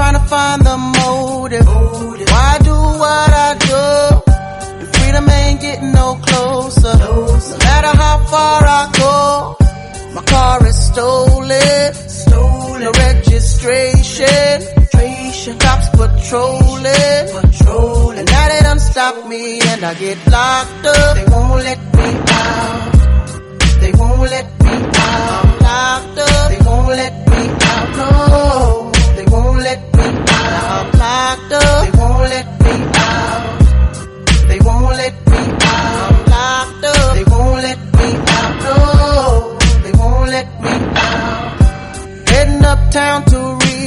trying to find the motive. Why do what I do? If freedom ain't getting no closer. No matter how far I go, my car is stolen. No registration. Cops patrolling. And now they done stop me and I get locked up. They won't let me out. They won't let me out. I'm locked up. They won't let me out. No, they won't let me out. Now I'm locked up. They won't let me out. They won't let me out. I'm locked up. They won't let me out. No, they won't let me out. Heading uptown to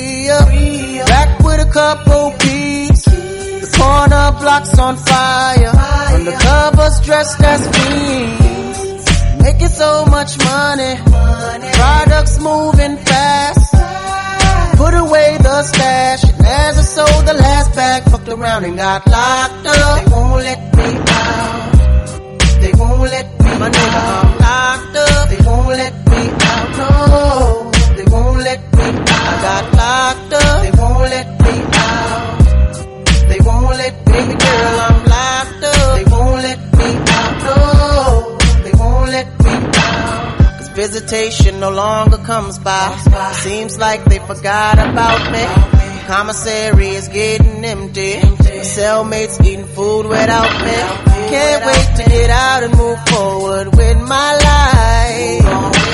Rio, back with a couple peeps. The corner block's on fire. Undercovers dressed as fiends. Making so much money. Products moving fast. Put away the stash. And as I sold the last bag, fucked around and got locked up. They won't let me out. They won't let me out. My nigga, I'm locked up. They won't let me out. No, they won't let me out. I got locked up. They won't let me out. They won't let me out. Girl, I'm locked up. They won't let me out. No, they won't let me out. Cause visitation no longer comes by. Seems like they forgot about me. Commissary is getting empty. My cellmates eating food without me. Can't wait to get out and move forward with my life.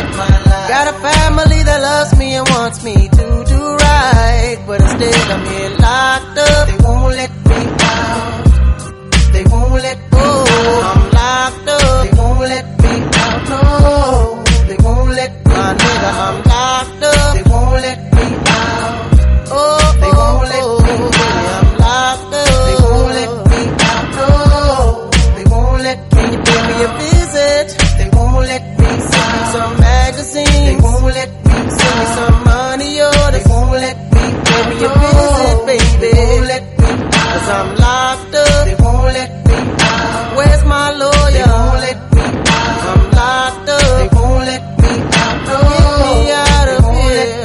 Got a family that loves me and wants me to do right, but instead I'm here locked up. They won't let me out. They won't let me out. I'm locked up. They won't let me out. No, they won't let me out. My nigga, I'm locked up. They won't let me out. Oh, they won't let me out. I'm locked up. They won't let me out. No, they won't let me. Can you pay me a visit? They won't let me. Send me some magazines. They won't let me. Send me some money orders. They won't let me. Pay me a visit, baby. They won't let me. Cause I'm locked up. They won't let me out. Where's my lawyer? They won't let me out. I'm locked up. They won't let me out. No, get me out of here.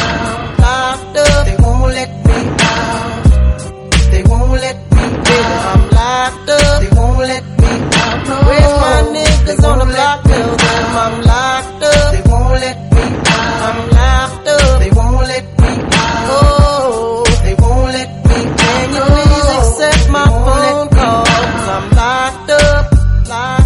Locked up. They won't let me out. They won't let me out. I'm locked up. They won't let me out. No, where's my niggas on the block? Tell them I'm locked up. They won't let me out. I'm locked up. They won't let me out. Oh, they won't let me out. Can you please accept my phone call? Cause I'm locked up.